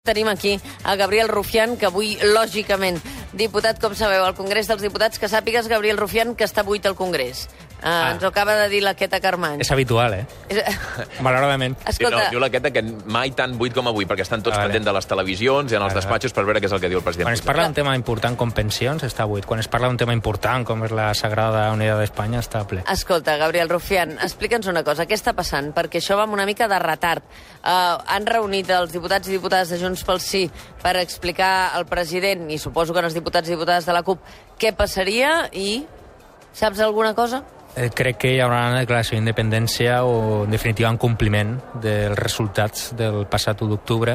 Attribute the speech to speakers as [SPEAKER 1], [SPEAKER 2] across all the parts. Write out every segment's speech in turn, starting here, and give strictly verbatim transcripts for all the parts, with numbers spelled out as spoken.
[SPEAKER 1] Tenim aquí a Gabriel Rufián, que avui, lògicament, diputat, com sabeu, al Congrés dels Diputats, que sàpigues, Gabriel Rufián, que està buit al Congrés. Uh, ah. Ens ho acaba de dir la Queta Carmany.
[SPEAKER 2] És habitual, eh?
[SPEAKER 1] És...
[SPEAKER 2] Malauradament.
[SPEAKER 3] Escolta... Sí, no, diu la Queta que mai tan buit com avui, perquè estan tots vale. pendents de les televisions i en els vale. despatxos per veure què és el que diu el president.
[SPEAKER 2] Quan es parla d'un tema important com pensions, està buit. Quan es parla d'un tema important com és la Sagrada Unitat d'Espanya, està ple.
[SPEAKER 1] Escolta, Gabriel Rufián, explica'ns una cosa. Què està passant? Perquè això va amb una mica de retard. Uh, han reunit els diputats i diputades de Junts pel Sí per explicar al president, i suposo que els diputats i diputades de la CUP, què passaria i... Saps alguna cosa?
[SPEAKER 2] Eh, crec que hi haurà una declaració d'independència o, en definitiva, un compliment dels resultats del passat u d'octubre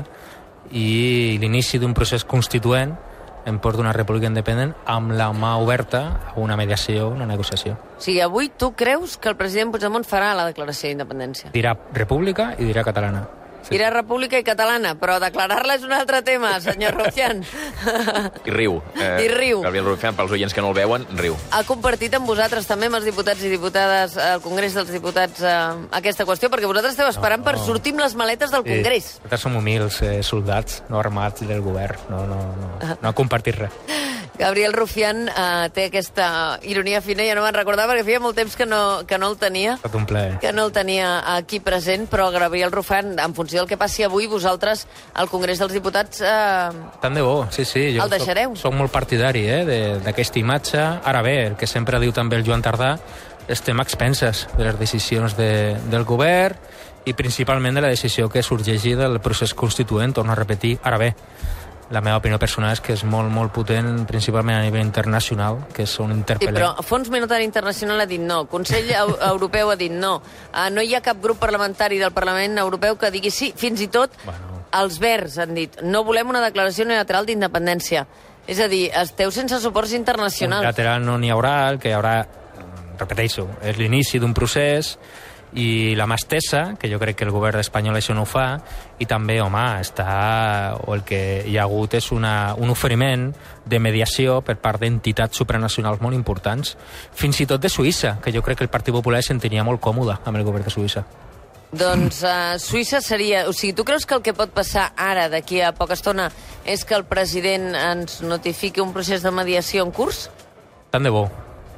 [SPEAKER 2] i l'inici d'un procés constituent en port d'una república independent amb la mà oberta a una mediació, una negociació.
[SPEAKER 1] O sigui, avui tu creus que el president Puigdemont farà la declaració d'independència?
[SPEAKER 2] Dirà república i dirà catalana.
[SPEAKER 1] Sí. Dirà república i catalana, però declarar-la és un altre tema, senyor Rufián.
[SPEAKER 3] I riu.
[SPEAKER 1] Eh, I riu.
[SPEAKER 3] Gabriel Rufián, pels oients que no el veuen, riu.
[SPEAKER 1] Ha compartit amb vosaltres també, amb els diputats i diputades, al Congrés dels Diputats, eh, aquesta qüestió, perquè vosaltres esteu esperant no, no. per sortir amb les maletes del sí. Congrés.
[SPEAKER 2] Nosaltres som humils eh, soldats, no armats del govern. No, no, no, no ha compartit res.
[SPEAKER 1] Gabriel Rufián eh, té aquesta ironia fina, ja no me'n recordava, perquè feia molt temps que no, que no el tenia.
[SPEAKER 2] Tot un plaer.
[SPEAKER 1] Que no el tenia aquí present, però Gabriel Rufián, en funció del que passi avui, vosaltres, al Congrés dels Diputats... Eh,
[SPEAKER 2] Tant de bo, sí, sí. Jo
[SPEAKER 1] el deixareu.
[SPEAKER 2] Soc, soc molt partidari eh, d'aquesta imatge. Ara bé, el que sempre diu també el Joan Tardà, estem a expenses de les decisions de, del govern i principalment de la decisió que sorgeixi del procés constituent, torno a repetir. Ara bé, la meva opinió personal és que és molt, molt potent, principalment a nivell internacional, que és un interpel·lent.
[SPEAKER 1] Sí, però Fons Monetari Internacional ha dit no, Consell Europeu ha dit no, uh, no hi ha cap grup parlamentari del Parlament Europeu que digui sí, fins i tot bueno. els Verds han dit no volem una declaració unilateral d'independència. És a dir, esteu sense suports internacionals.
[SPEAKER 2] Unilateral no n'hi haurà, el que hi haurà, repeteixo, és l'inici d'un procés i la mà estesa, que jo crec que el govern espanyol això no ho fa, i també, home, està, o el que hi ha hagut és una, un oferiment de mediació per part d'entitats supranacionals molt importants, fins i tot de Suïssa, que jo crec que el Partit Popular es sentiria molt còmode amb el govern de Suïssa.
[SPEAKER 1] Doncs uh, Suïssa seria... O sigui, tu creus que el que pot passar ara, d'aquí a poca estona, és que el president ens notifiqui un procés de mediació en curs?
[SPEAKER 2] Tant de bo.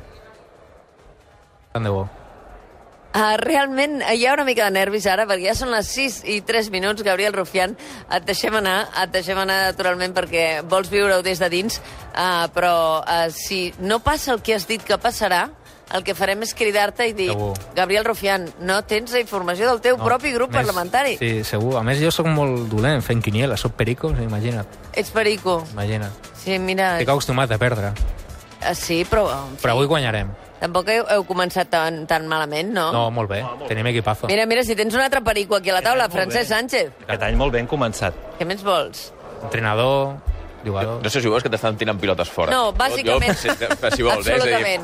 [SPEAKER 2] Tant de bo.
[SPEAKER 1] Uh, realment hi ha una mica de nervis ara, perquè ja són les sis i tres minuts, Gabriel Rufián. Et deixem anar, et deixem anar naturalment perquè vols viure-ho des de dins, uh, però uh, si no passa el que has dit que passarà, el que farem és cridar-te i dir segur. Gabriel Rufián, no tens la informació del teu no, propi grup
[SPEAKER 2] més,
[SPEAKER 1] parlamentari.
[SPEAKER 2] Sí, segur. A més, jo sóc molt dolent fent quiniela, soc perico, imagina't.
[SPEAKER 1] Ets perico.
[SPEAKER 2] Imagina't.
[SPEAKER 1] Sí, mira...
[SPEAKER 2] Estic acostumat a perdre.
[SPEAKER 1] Uh, sí, però... Sí.
[SPEAKER 2] Però avui guanyarem.
[SPEAKER 1] Tampoc heu, heu començat tan, tan malament, no?
[SPEAKER 2] No, molt bé. No, molt Tenim equipazo.
[SPEAKER 1] Mira, mira, si tens un altre perico aquí a la taula, Francesc Sánchez.
[SPEAKER 4] Aquest any molt ben començat.
[SPEAKER 1] Què més vols?
[SPEAKER 2] Entrenador, jugador...
[SPEAKER 3] No sé si vols que t'estan tirant pilotes fora.
[SPEAKER 1] No, bàsicament.
[SPEAKER 3] Jo, jo, si, si vols,
[SPEAKER 1] absolutament.